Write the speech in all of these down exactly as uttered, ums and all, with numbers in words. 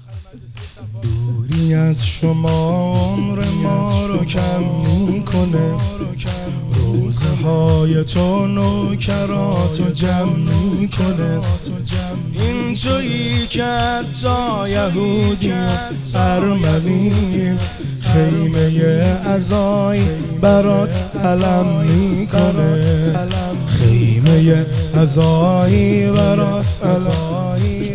دوری از شما عمر ما رو کم میکنه، روزه های تو نوکراتو جمع میکنه. این تویی که حتی یهودی ارمنی خیمه عزایی برات علم میکنه، خیمه عزایی برات علم.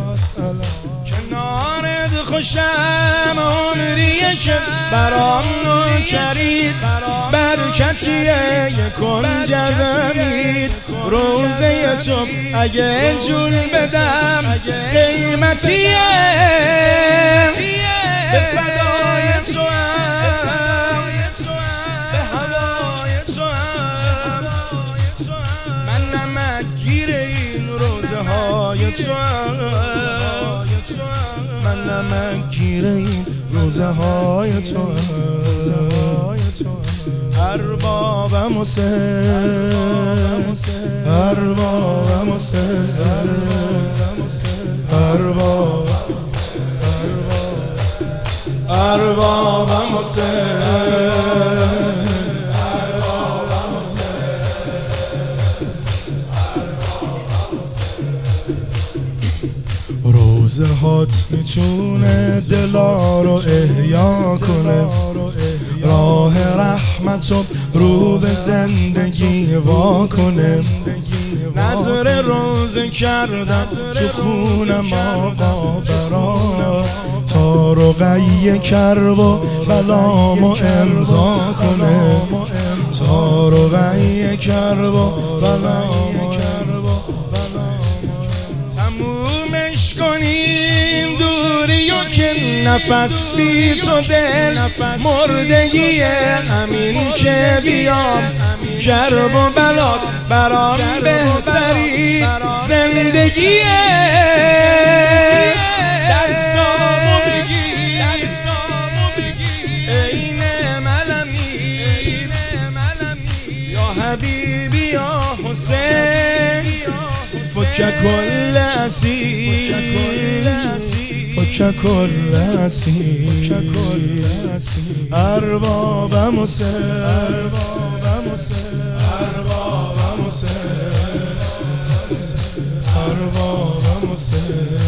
کنارت خوشم عمریه که برام نوکرید، برکتیه یکن جزمید. روزه تو اگه جون بدم قیمتیه، به فدای تو هم، به هوای تو هم. من نمک گیر این روزه های تو هم، من نمک گیر این روزه های تو هم. اربابم حسین، اربابم حسین، ارباب اربابم حسین. روزه هات میتونه دلا رو احیا کنه، راه رحمت رو به زندگی وا کنه. نظر روزه کردم تو خونم آقا برا، تا رقیه کرب و بلامو امضا کنه، تا رقیه کرب و بلامو تمومش کنیم دوری و که نفس بی تو دل مردگیه. همین که بیام کرب و بلات برام بهتری زندگیه. دستامو بگیر این ملمی، یا حبیبی یا حسین. فک کل اسیر، فک کل اسیر. اربابم حسین، اربابم حسین، اربابم حسین، اربابم حسین.